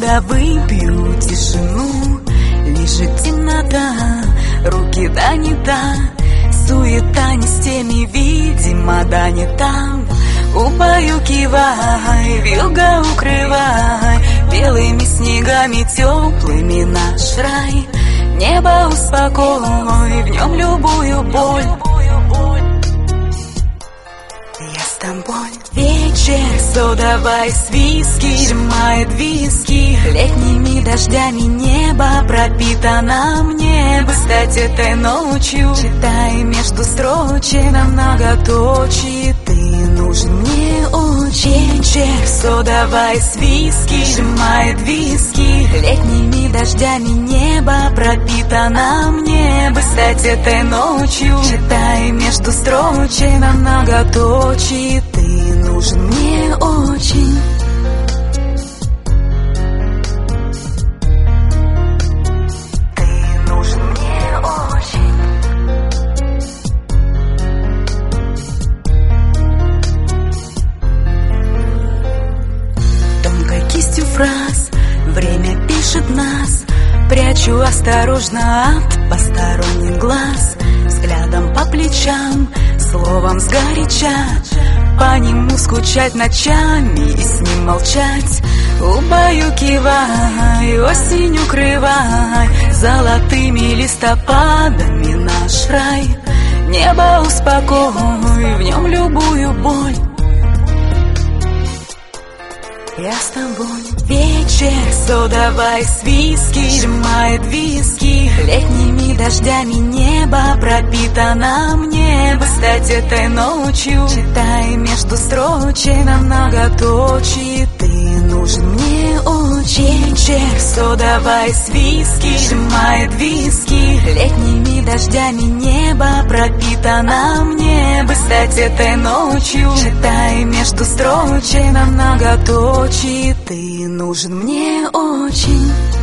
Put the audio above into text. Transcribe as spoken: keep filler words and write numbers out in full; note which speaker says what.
Speaker 1: когда выпью тишину, лежит темнота, руки да не та, суета не с теми, видимо, да не там. Убаюкивай, вьюга укрывай белыми снегами теплыми наш рай. Небо успокой, в нем любую боль. Я с тобой. Вечер, содовой с виски, сжимает виски. Летними дождями небо пропитано мне бы стать этой ночью. Читай между строчек на многоточие, ты нужен мне очень. Вечер, содовой с виски, сжимает виски. Летними дождями небо пропитано мне бы стать этой ночью. Читай между строчек на многоточие, ты нужен мне очень. Ты нужен мне очень. Тонкой кистью фраз время пишет нас. Прячу осторожно от посторонних глаз. Взглядом по плечам, словом сгоряча. По нему скучать ночами и с ним молчать. Убаюкивай, осень укрывай золотыми листопадами наш рай. Небо успокой, в нем любую боль. Я с тобой. Вечер, содовой с виски, сжимает виски. Летними дождями небо пропитано мне бы стать этой ночью. Читай между строчек на многоточие, ты нужен мне очень. Вечер, содовой с виски, сжимает виски. Летними дождями небо пропитано мне бы стать этой ночью. Читай между строчек на многоточие, ты нужен мне очень.